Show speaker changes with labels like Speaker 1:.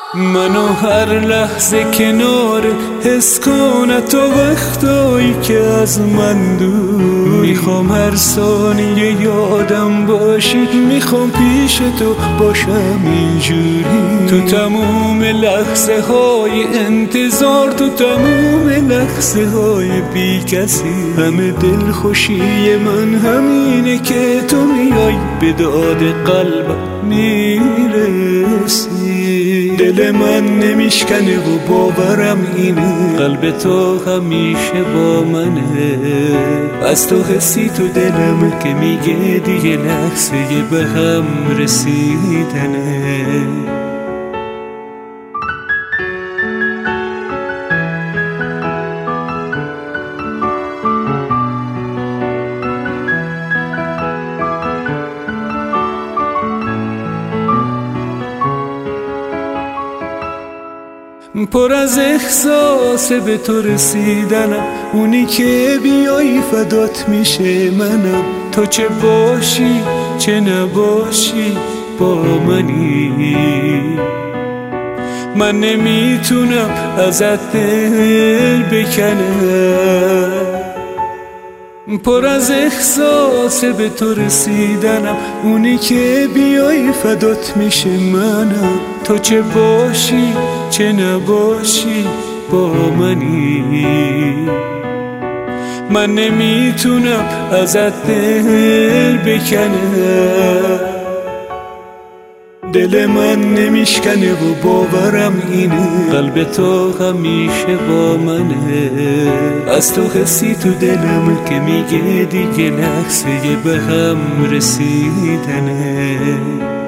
Speaker 1: منو هر لحظه کنار حس کنه تو وقتایی که از من دور میخوام هر ثانیه یادم باشی، میخوام پیش تو باشم اینجوری تو تموم لحظه های انتظار، تو تموم لحظه های بی کسی. همه دل خوشی من همینه که تو میای به داد قلبم میرسی. دل من نمیشکنه و باورم اینه، قلب تو همیشه با منه. از تو حسی تو دلم که میگه دیگه لحظه به هم رسیدنه. پر از احساس به تو رسیدنم، اونی که بیایی فدات میشه منم. تو چه باشی چه نباشی با منی، من نمیتونم ازت دل بکنم. پر از احساس به تو رسیدنم، اونی که بیایی فدات میشه منم. تو چه باشی چه نباشی با منی، من نمیتونم ازت دل بکنم. دل من نمیشکنه و باورم اینه، قلب تو همیشه با منه. از تو حسی تو دلم که میگه دیگه لحظه به هم رسیدنه.